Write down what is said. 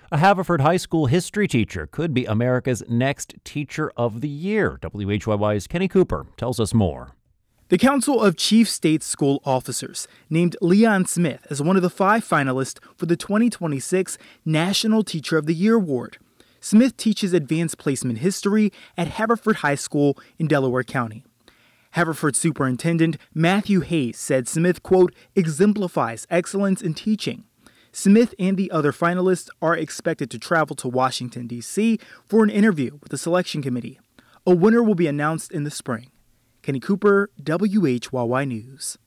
A Haverford High School history teacher could be America's next Teacher of the Year. WHYY's Kenny Cooper tells us more. The Council of Chief State School Officers named Leon Smith as one of the 5 finalists for the 2026 National Teacher of the Year Award. Smith teaches advanced placement history at Haverford High School in Delaware County. Haverford Superintendent Matthew Hayes said Smith, quote, exemplifies excellence in teaching. Smith and the other finalists are expected to travel to Washington, D.C. for an interview with the selection committee. A winner will be announced in the spring. Kenny Cooper, WHYY News.